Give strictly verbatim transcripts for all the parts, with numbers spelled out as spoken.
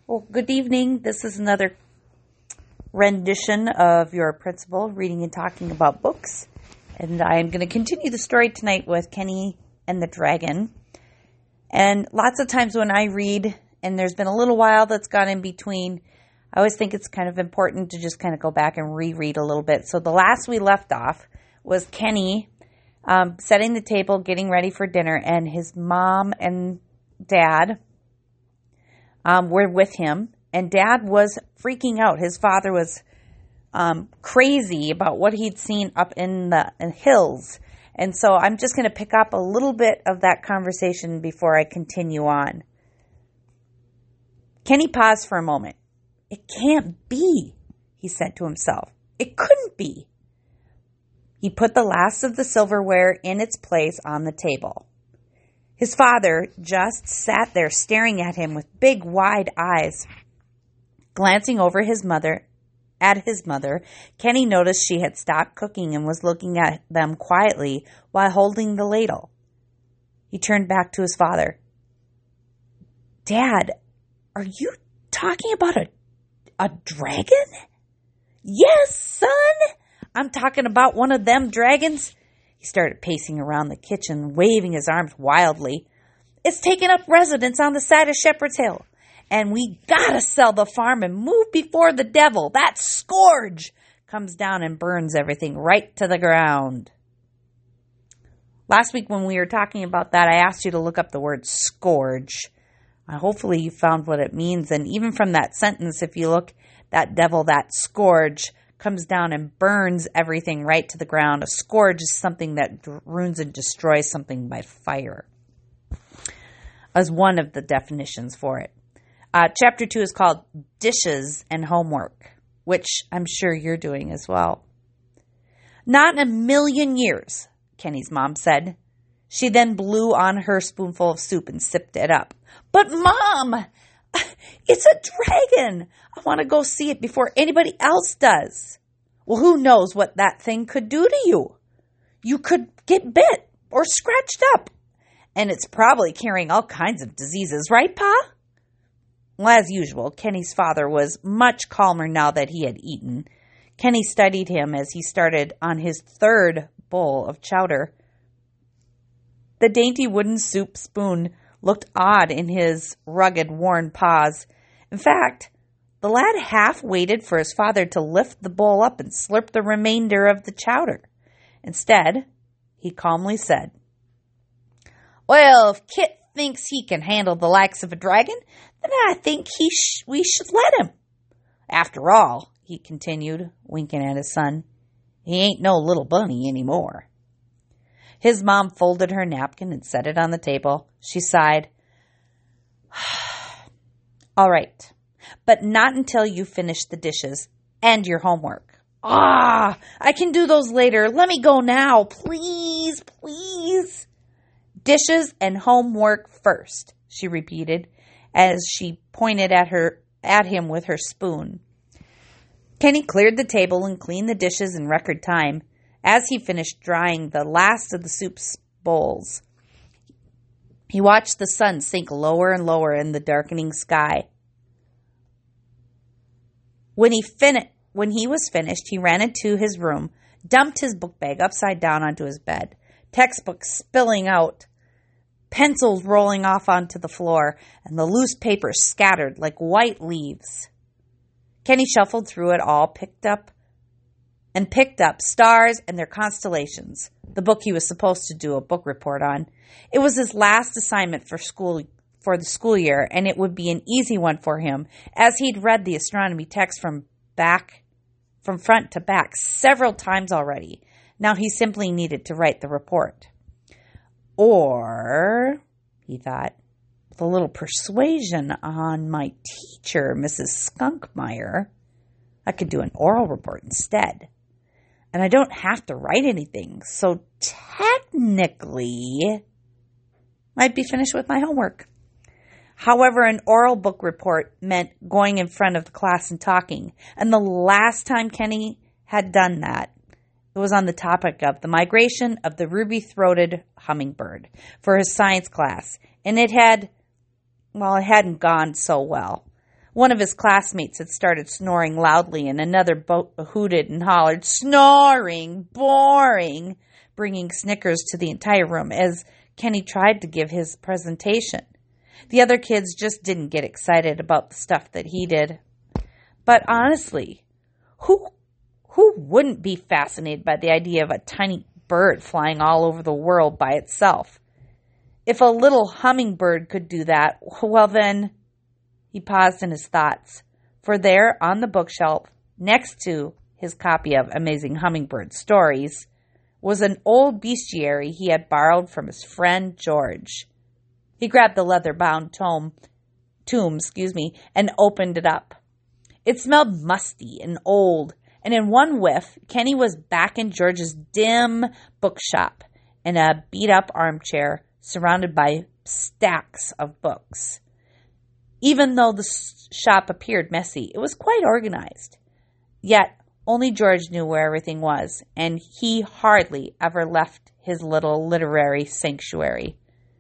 Well, good evening. This is another rendition of your principal reading and talking about books. And I'm going to continue the story tonight with Kenny and the Dragon. And lots of times when I read, and there's been a little while that's gone in between, I always think it's kind of important to just kind of go back and reread a little bit. So the last we left off was Kenny um, setting the table, getting ready for dinner, and his mom and dad Um, were with him, and Dad was freaking out. His father was um, crazy about what he'd seen up in the in hills. And so I'm just going to pick up a little bit of that conversation before I continue on. Kenny paused for a moment. "It can't be," he said to himself. "It couldn't be." He put the last of the silverware in its place on the table. His father just sat there staring at him with big, wide eyes. Glancing over his mother, at his mother, Kenny noticed she had stopped cooking and was looking at them quietly while holding the ladle. He turned back to his father. "Dad, are you talking about a, a dragon?" "Yes, son, I'm talking about one of them dragons." He started pacing around the kitchen, waving his arms wildly. "It's taking up residence on the side of Shepherd's Hill, and we gotta sell the farm and move before the devil, that scourge, comes down and burns everything right to the ground." Last week when we were talking about that, I asked you to look up the word scourge. Uh, hopefully you found what it means, and even from that sentence, if you look, that devil, that scourge, comes down and burns everything right to the ground. A scourge is something that ruins and destroys something by fire, as one of the definitions for it. Uh, chapter two is called Dishes and Homework, which I'm sure you're doing as well. "Not in a million years," Kenny's mom said. She then blew on her spoonful of soup and sipped it up. "But Mom, it's a dragon. I want to go see it before anybody else does." "Well, who knows what that thing could do to you? You could get bit or scratched up. And it's probably carrying all kinds of diseases, right, Pa?" Well, as usual, Kenny's father was much calmer now that he had eaten. Kenny studied him as he started on his third bowl of chowder. The dainty wooden soup spoon looked odd in his rugged, worn paws. In fact, the lad half waited for his father to lift the bowl up and slurp the remainder of the chowder. Instead, he calmly said, "Well, if Kit thinks he can handle the likes of a dragon, then I think he sh- we should let him. After all," he continued, winking at his son, "he ain't no little bunny anymore." His mom folded her napkin and set it on the table. She sighed. "All right, but not until you finish the dishes and your homework." "Ah, I can do those later. Let me go now. Please, please." "Dishes and homework first," she repeated as she pointed at her at him with her spoon. Kenny cleared the table and cleaned the dishes in record time. As he finished drying the last of the soup bowls, he watched the sun sink lower and lower in the darkening sky. When he fin- when he was finished, he ran into his room, dumped his book bag upside down onto his bed, textbooks spilling out, pencils rolling off onto the floor, and the loose paper scattered like white leaves. Kenny shuffled through it all, picked up and picked up Stars and Their Constellations, the book he was supposed to do a book report on. It was his last assignment for school for the school year, and it would be an easy one for him, as he'd read the astronomy text from back, from front to back several times already. Now he simply needed to write the report. Or, he thought, with a little persuasion on my teacher, Missus Skunkmeyer, I could do an oral report instead. And I don't have to write anything, so technically I'd be finished with my homework. However, an oral book report meant going in front of the class and talking. And the last time Kenny had done that, it was on the topic of the migration of the ruby-throated hummingbird for his science class. And it had, well, it hadn't gone so well. One of his classmates had started snoring loudly, and another bo- hooted and hollered, "Snoring! Boring!" bringing snickers to the entire room as Kenny tried to give his presentation. The other kids just didn't get excited about the stuff that he did. But honestly, who who wouldn't be fascinated by the idea of a tiny bird flying all over the world by itself? If a little hummingbird could do that, well then... He paused in his thoughts, for there on the bookshelf, next to his copy of Amazing Hummingbird Stories, was an old bestiary he had borrowed from his friend George. He grabbed the leather-bound tome, tomb, excuse me, and opened it up. It smelled musty and old, and in one whiff, Kenny was back in George's dim bookshop in a beat-up armchair surrounded by stacks of books. Even though the shop appeared messy, it was quite organized. Yet, only George knew where everything was, and he hardly ever left his little literary sanctuary.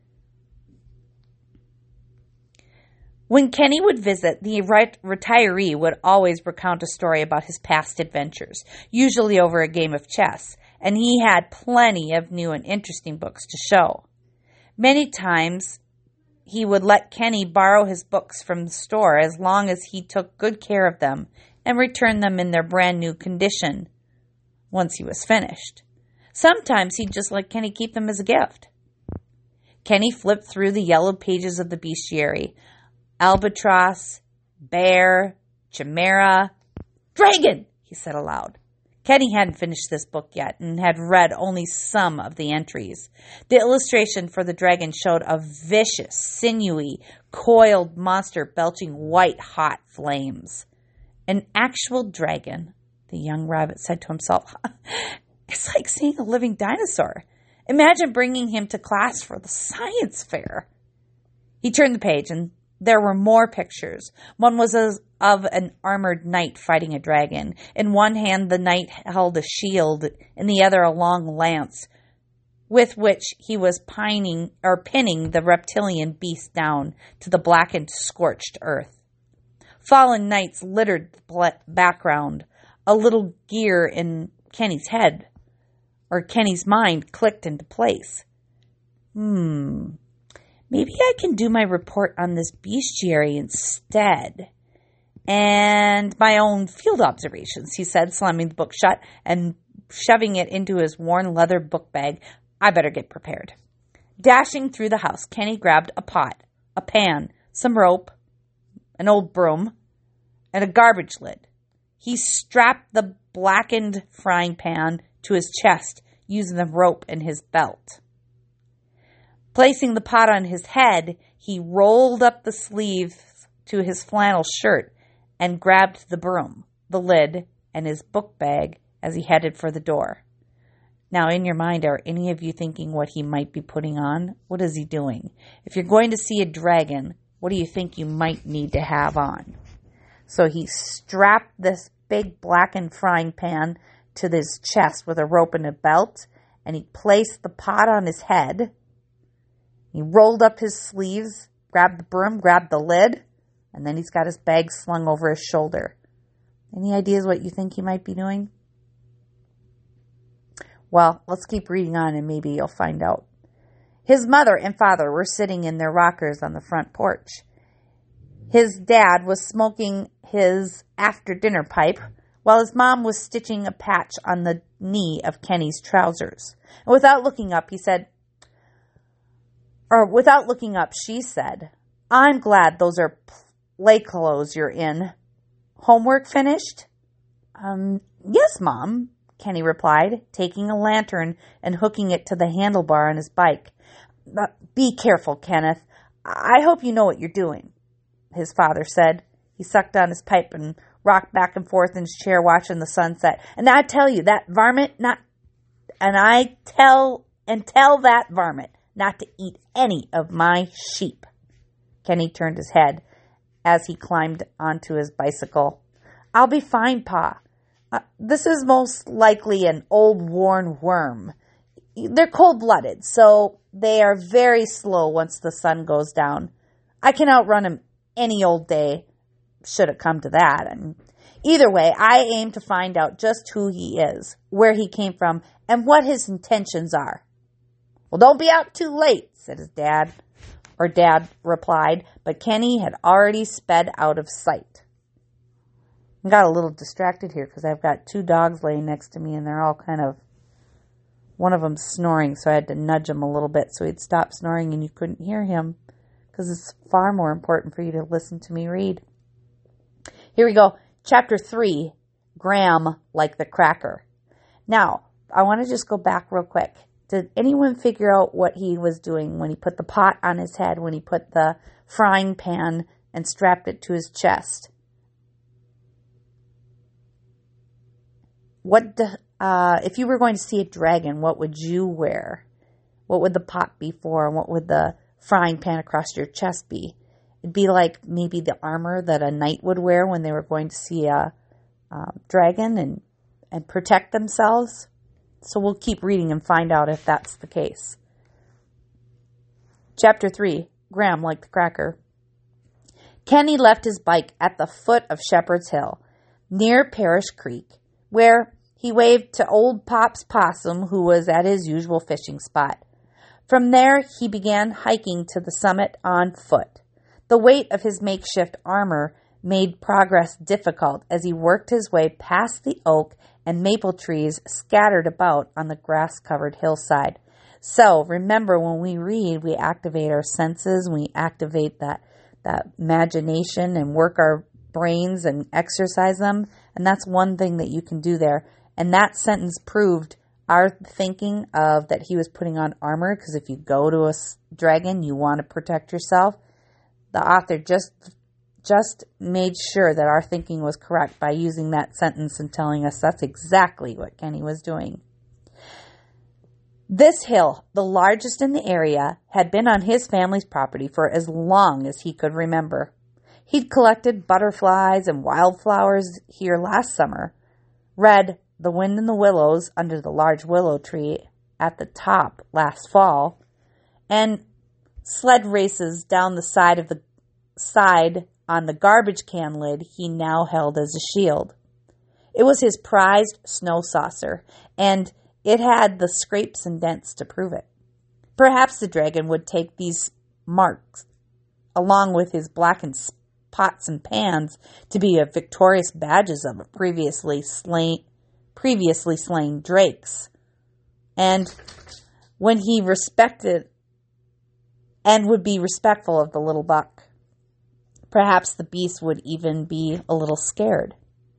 When Kenny would visit, the retiree would always recount a story about his past adventures, usually over a game of chess, and he had plenty of new and interesting books to show. Many times, he would let Kenny borrow his books from the store as long as he took good care of them and returned them in their brand new condition once he was finished. Sometimes he'd just let Kenny keep them as a gift. Kenny flipped through the yellow pages of the bestiary. Albatross, bear, chimera, dragon, he said aloud. Kenny hadn't finished this book yet and had read only some of the entries. The illustration for the dragon showed a vicious, sinewy, coiled monster belching white-hot flames. An actual dragon, the young rabbit said to himself. It's like seeing a living dinosaur. Imagine bringing him to class for the science fair. He turned the page and there were more pictures. One was of an armored knight fighting a dragon. In one hand, the knight held a shield, in the other a long lance, with which he was pining or pinning the reptilian beast down to the blackened, scorched earth. Fallen knights littered the background. A little gear in Kenny's head, or Kenny's mind, clicked into place. Hmm... Maybe I can do my report on this bestiary instead. And my own field observations, he said, slamming the book shut and shoving it into his worn leather book bag. I better get prepared. Dashing through the house, Kenny grabbed a pot, a pan, some rope, an old broom, and a garbage lid. He strapped the blackened frying pan to his chest using the rope in his belt. Placing the pot on his head, he rolled up the sleeves to his flannel shirt and grabbed the broom, the lid, and his book bag as he headed for the door. Now, in your mind, are any of you thinking what he might be putting on? What is he doing? If you're going to see a dragon, what do you think you might need to have on? So he strapped this big blackened frying pan to his chest with a rope and a belt, and he placed the pot on his head. He rolled up his sleeves, grabbed the broom, grabbed the lid, and then he's got his bag slung over his shoulder. Any ideas what you think he might be doing? Well, let's keep reading on and maybe you'll find out. His mother and father were sitting in their rockers on the front porch. His dad was smoking his after-dinner pipe while his mom was stitching a patch on the knee of Kenny's trousers. And without looking up, he said, or without looking up, she said, I'm glad those are play clothes you're in. Homework finished? Um, yes, Mom, Kenny replied, taking a lantern and hooking it to the handlebar on his bike. Be careful, Kenneth. I hope you know what you're doing, his father said. He sucked on his pipe and rocked back and forth in his chair watching the sunset. And I tell you, that varmint not, and I tell, and tell that varmint not to eat any of my sheep. Kenny turned his head as he climbed onto his bicycle. I'll be fine, Pa. Uh, this is most likely an old worn worm. They're cold-blooded, so they are very slow once the sun goes down. I can outrun him any old day. should have come to that. And either way, I aim to find out just who he is, where he came from, and what his intentions are. Well, don't be out too late, said his dad, or Dad replied, but Kenny had already sped out of sight. I got a little distracted here because I've got two dogs laying next to me, and they're all kind of, one of them's snoring, so I had to nudge him a little bit so he'd stop snoring and you couldn't hear him, because it's far more important for you to listen to me read. Here we go. Chapter three, Graham like the cracker. Now, I want to just go back real quick. Did anyone figure out what he was doing when he put the pot on his head, when he put the frying pan and strapped it to his chest? What, the, uh, if you were going to see a dragon, what would you wear? What would the pot be for, and what would the frying pan across your chest be? It'd be like maybe the armor that a knight would wear when they were going to see a uh, dragon and, and protect themselves. So we'll keep reading and find out if that's the case. Chapter three, Graham like the cracker. Kenny left his bike at the foot of Shepherd's Hill, near Parish Creek, where he waved to old Pop's possum, who was at his usual fishing spot. From there, he began hiking to the summit on foot. The weight of his makeshift armor made progress difficult as he worked his way past the oak and maple trees scattered about on the grass-covered hillside. So, remember, when we read, we activate our senses, we activate that, that imagination and work our brains and exercise them, and that's one thing that you can do there. And that sentence proved our thinking of that he was putting on armor, because if you go to a dragon, you want to protect yourself. The author just just made sure that our thinking was correct by using that sentence and telling us that's exactly what Kenny was doing. This hill, the largest in the area, had been on his family's property for as long as he could remember. He'd collected butterflies and wildflowers here last summer, read The Wind in the Willows under the large willow tree at the top last fall, and sled races down the side of the side on the garbage can lid he now held as a shield. It was his prized snow saucer, and it had the scrapes and dents to prove it. Perhaps the dragon would take these marks, along with his blackened pots and pans, to be a victorious badges of previously slain, previously slain drakes. And when he respected and would be respectful of the little buck. Perhaps the beast would even be a little scared.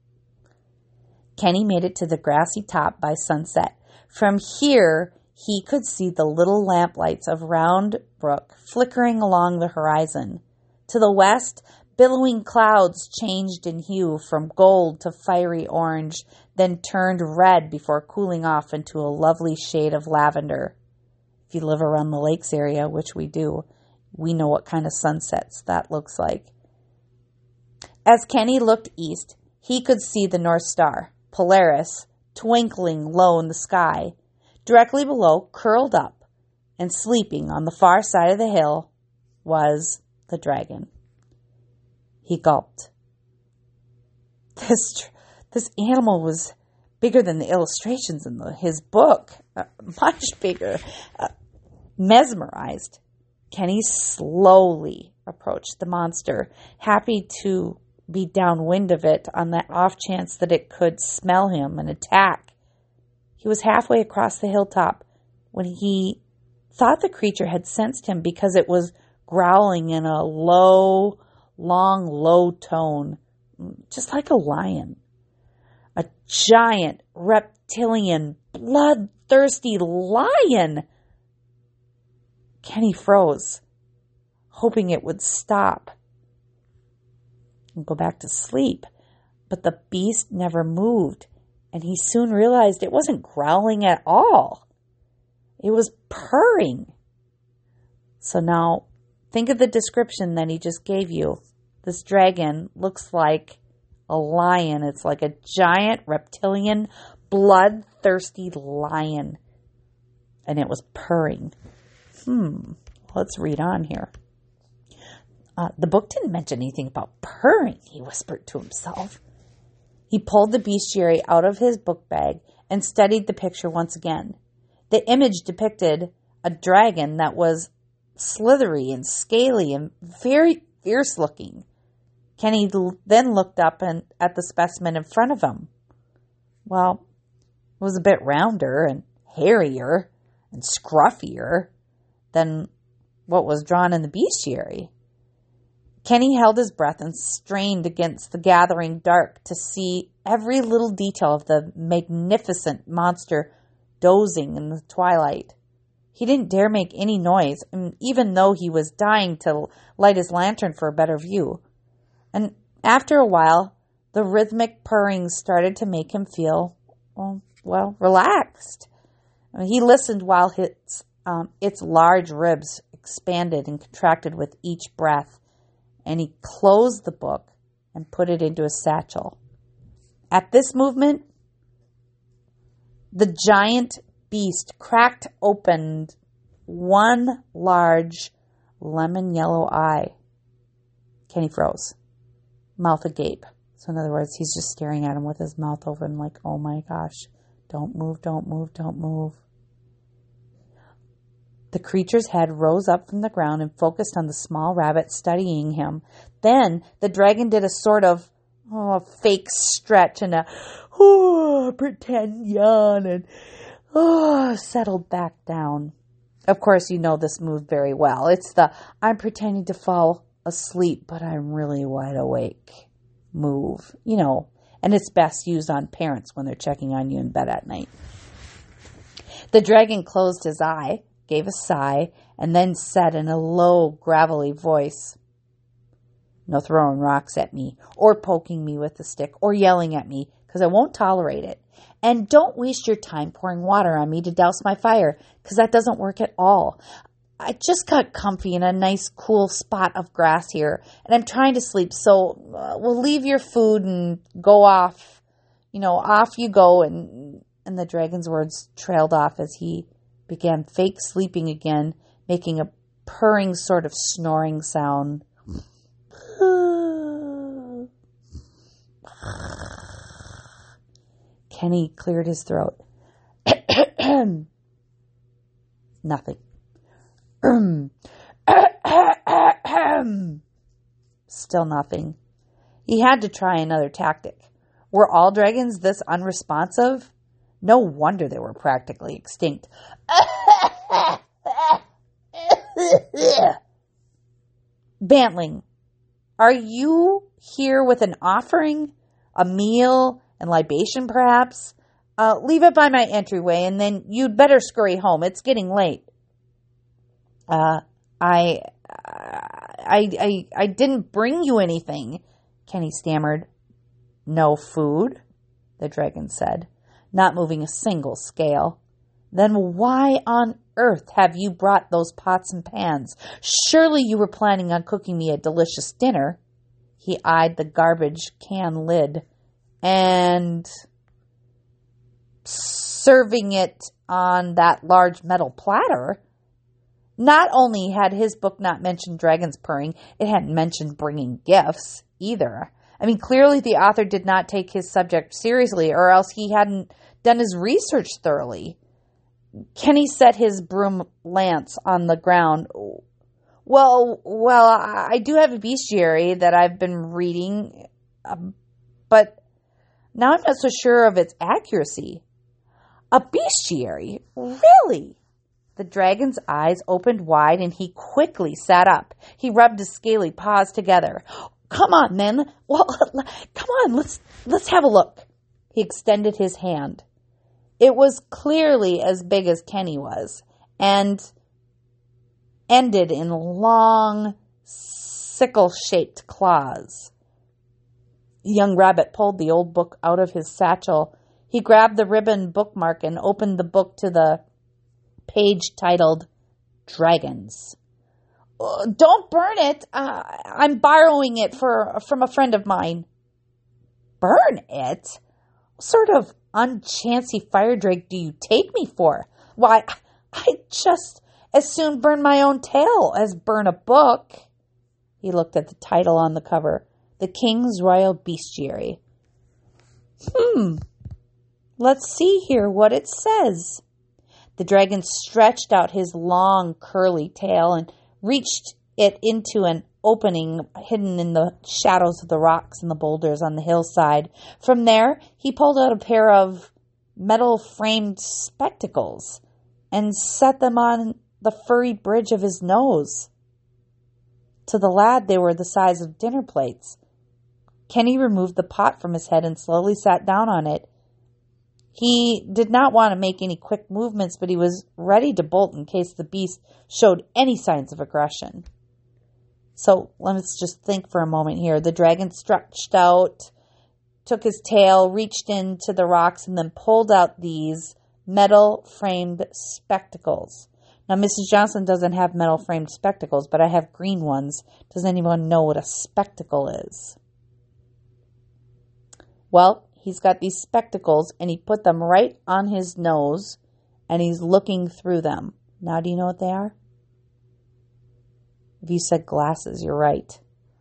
Kenny made it to the grassy top by sunset. From here, he could see the little lamplights of Round Brook flickering along the horizon. To the west, billowing clouds changed in hue from gold to fiery orange, then turned red before cooling off into a lovely shade of lavender. If you live around the lakes area, which we do, we know what kind of sunsets that looks like. As Kenny looked east, he could see the North Star, Polaris, twinkling low in the sky. Directly below, curled up and sleeping on the far side of the hill, was the dragon. He gulped. This this animal was bigger than the illustrations in the, his book, uh, much bigger. Uh, mesmerized, Kenny slowly approached the monster, happy to be downwind of it on the off chance that it could smell him and attack. He was halfway across the hilltop when he thought the creature had sensed him because it was growling in a low, long, low tone, just like a lion. A giant, reptilian, bloodthirsty lion. Kenny froze, hoping it would stop and go back to sleep. But the beast never moved, and he soon realized it wasn't growling at all. It was purring. So now, think of the description that he just gave you. This dragon looks like a lion. It's like a giant, reptilian, bloodthirsty lion. And it was purring. Hmm, let's read on here. Uh, the book didn't mention anything about purring, he whispered to himself. He pulled the bestiary out of his book bag and studied the picture once again. The image depicted a dragon that was slithery and scaly and very fierce looking. Kenny then looked up and at the specimen in front of him. Well, it was a bit rounder and hairier and scruffier than what was drawn in the bestiary. Kenny held his breath and strained against the gathering dark to see every little detail of the magnificent monster dozing in the twilight. He didn't dare make any noise, even though he was dying to light his lantern for a better view. And after a while, the rhythmic purring started to make him feel, well, well relaxed. I mean, he listened while his, um, its large ribs expanded and contracted with each breath. And he closed the book and put it into a satchel. At this movement, the giant beast cracked open one large lemon yellow eye. Kenny froze, mouth agape. So in other words, he's just staring at him with his mouth open like, oh my gosh, don't move, don't move, don't move. The creature's head rose up from the ground and focused on the small rabbit studying him. Then the dragon did a sort of oh, fake stretch and a oh, pretend yawn and oh, settled back down. Of course, you know this move very well. It's the I'm pretending to fall asleep, but I'm really wide awake move. You know, and it's best used on parents when they're checking on you in bed at night. The dragon closed his eye, gave a sigh, and then said in a low, gravelly voice, no throwing rocks at me, or poking me with a stick, or yelling at me, because I won't tolerate it. And don't waste your time pouring water on me to douse my fire, because that doesn't work at all. I just got comfy in a nice, cool spot of grass here, and I'm trying to sleep, so uh, we'll leave your food and go off. You know, off you go, and, and the dragon's words trailed off as he began fake sleeping again, making a purring sort of snoring sound. Kenny cleared his throat. Nothing. Still nothing. He had to try another tactic. Were all dragons this unresponsive? No wonder they were practically extinct. Bantling, are you here with an offering, a meal, and libation perhaps? Uh, leave it by my entryway, and then you'd better scurry home. It's getting late. Uh, I, I, I, I didn't bring you anything, Kenny stammered. No food, the dragon said, not moving a single scale. Then why on earth have you brought those pots and pans? Surely you were planning on cooking me a delicious dinner. He eyed the garbage can lid and serving it on that large metal platter. Not only had his book not mentioned dragons purring, it hadn't mentioned bringing gifts either. I mean, clearly the author did not take his subject seriously, or else he hadn't done his research thoroughly. Kenny set his broom lance on the ground. Well, well, I do have a bestiary that I've been reading, um, but now I'm not so sure of its accuracy. A bestiary? Really? The dragon's eyes opened wide and he quickly sat up. He rubbed his scaly paws together. Come on, then. Well, come on, let's let's have a look. He extended his hand. It was clearly as big as Kenny was, and ended in long, sickle-shaped claws. Young Rabbit pulled the old book out of his satchel. He grabbed the ribbon bookmark and opened the book to the page titled Dragons. Uh, don't burn it. Uh, I'm borrowing it for from a friend of mine. Burn it? What sort of unchancy fire drake do you take me for? Why, I'd just as soon burn my own tail as burn a book. He looked at the title on the cover. The King's Royal Bestiary. Hmm. Let's see here what it says. The dragon stretched out his long, curly tail and reached it into an opening hidden in the shadows of the rocks and the boulders on the hillside. From there, he pulled out a pair of metal-framed spectacles and set them on the furry bridge of his nose. To the lad, they were the size of dinner plates. Kenny removed the pot from his head and slowly sat down on it. He did not want to make any quick movements, but he was ready to bolt in case the beast showed any signs of aggression. So let's just think for a moment here. The dragon stretched out, took his tail, reached into the rocks, and then pulled out these metal-framed spectacles. Now, Missus Johnson doesn't have metal-framed spectacles, but I have green ones. Does anyone know what a spectacle is? Well, he's got these spectacles, and he put them right on his nose, and he's looking through them. Now, do you know what they are? If you said glasses, you're right.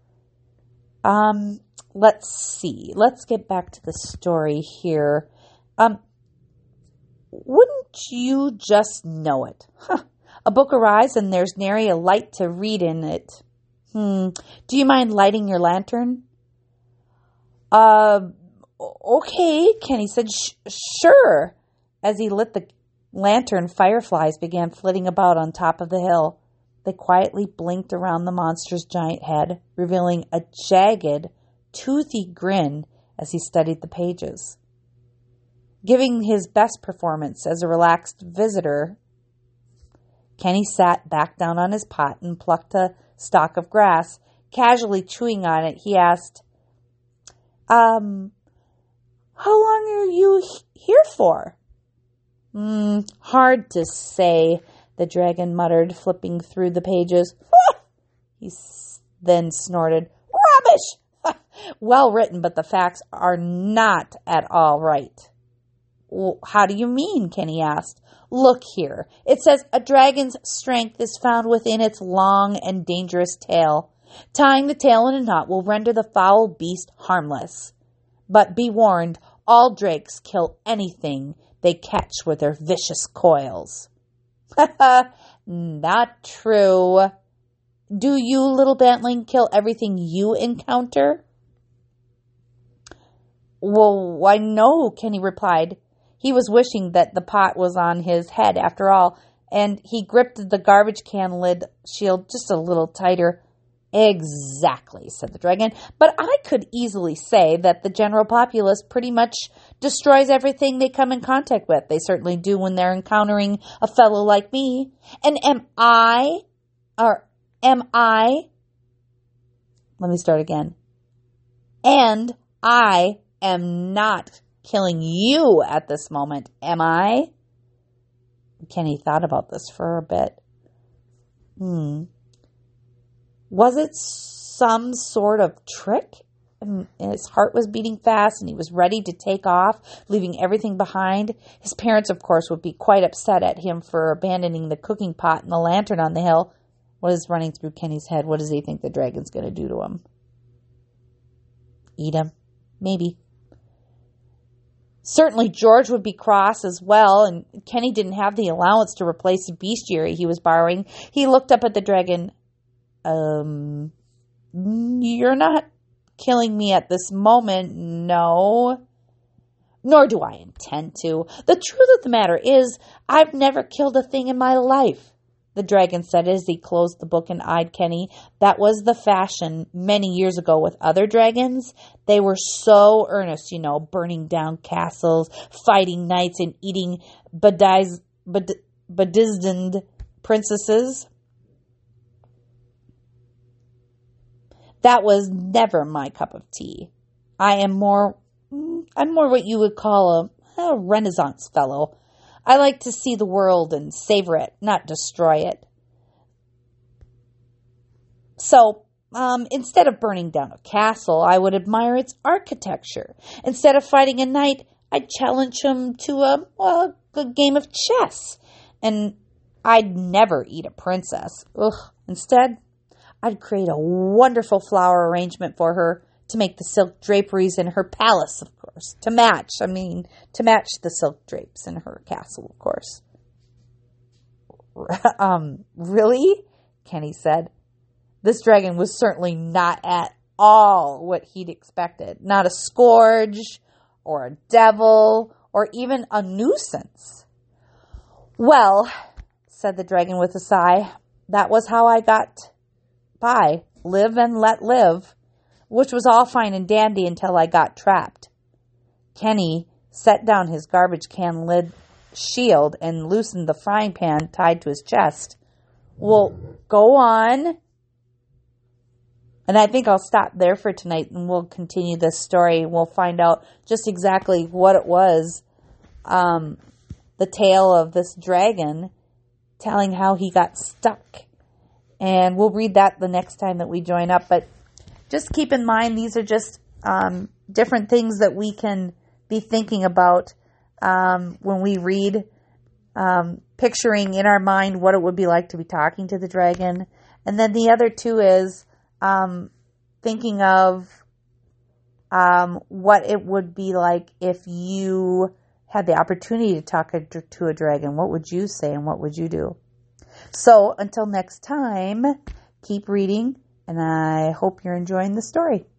Um, let's see. Let's get back to the story here. Um, wouldn't you just know it? Huh. A book arrives, and there's nary a light to read in it. Hmm. Do you mind lighting your lantern? Uh... Okay, Kenny said, Sh- sure. As he lit the lantern, fireflies began flitting about on top of the hill. They quietly blinked around the monster's giant head, revealing a jagged, toothy grin as he studied the pages. Giving his best performance as a relaxed visitor, Kenny sat back down on his pot and plucked a stalk of grass. Casually chewing on it, he asked, Um... How long are you here for? Hmm, hard to say, the dragon muttered, flipping through the pages. He then snorted, Rubbish! Well written, but the facts are not at all right. Well, how do you mean? Kenny asked. Look here. It says a dragon's strength is found within its long and dangerous tail. Tying the tail in a knot will render the foul beast harmless. But be warned, all drakes kill anything they catch with their vicious coils. Not true. Do you, little bantling, kill everything you encounter? Well, why no, Kenny replied. He was wishing that the pot was on his head after all, and he gripped the garbage can lid shield just a little tighter. Exactly, said the dragon, but I could easily say that the general populace pretty much destroys everything they come in contact with. They certainly do when they're encountering a fellow like me. And am I, or am I, let me start again. And I am not killing you at this moment, am I? Kenny thought about this for a bit. Hmm. Was it some sort of trick? And his heart was beating fast and he was ready to take off, leaving everything behind. His parents, of course, would be quite upset at him for abandoning the cooking pot and the lantern on the hill. What is running through Kenny's head? What does he think the dragon's going to do to him? Eat him? Maybe. Certainly George would be cross as well, and Kenny didn't have the allowance to replace the bestiary he was borrowing. He looked up at the dragon. Um, you're not killing me at this moment, no. Nor do I intend to. The truth of the matter is, I've never killed a thing in my life, the dragon said as he closed the book and eyed Kenny. That was the fashion many years ago with other dragons. They were so earnest, you know, burning down castles, fighting knights, and eating bediz- bed- bedizened princesses. That was never my cup of tea. I am more, I'm more what you would call a, a Renaissance fellow. I like to see the world and savor it, not destroy it. So, um, instead of burning down a castle, I would admire its architecture. Instead of fighting a knight, I'd challenge him to a, a good game of chess. And I'd never eat a princess. Ugh. Instead, I'd create a wonderful flower arrangement for her to make the silk draperies in her palace, of course, to match, I mean, to match the silk drapes in her castle, of course. um, really? Kenny said. This dragon was certainly not at all what he'd expected. Not a scourge, or a devil, or even a nuisance. Well, said the dragon with a sigh, that was how I got by. Live and let live. Which was all fine and dandy until I got trapped. Kenny set down his garbage can lid shield and loosened the frying pan tied to his chest. Well, go on. And I think I'll stop there for tonight and we'll continue this story. We'll find out just exactly what it was. Um, the tale of this dragon telling how he got stuck. And we'll read that the next time that we join up. But just keep in mind, these are just um, different things that we can be thinking about um, when we read, um, picturing in our mind what it would be like to be talking to the dragon. And then the other two is um, thinking of um, what it would be like if you had the opportunity to talk to a dragon. What would you say and what would you do? So until next time, keep reading. And I hope you're enjoying the story.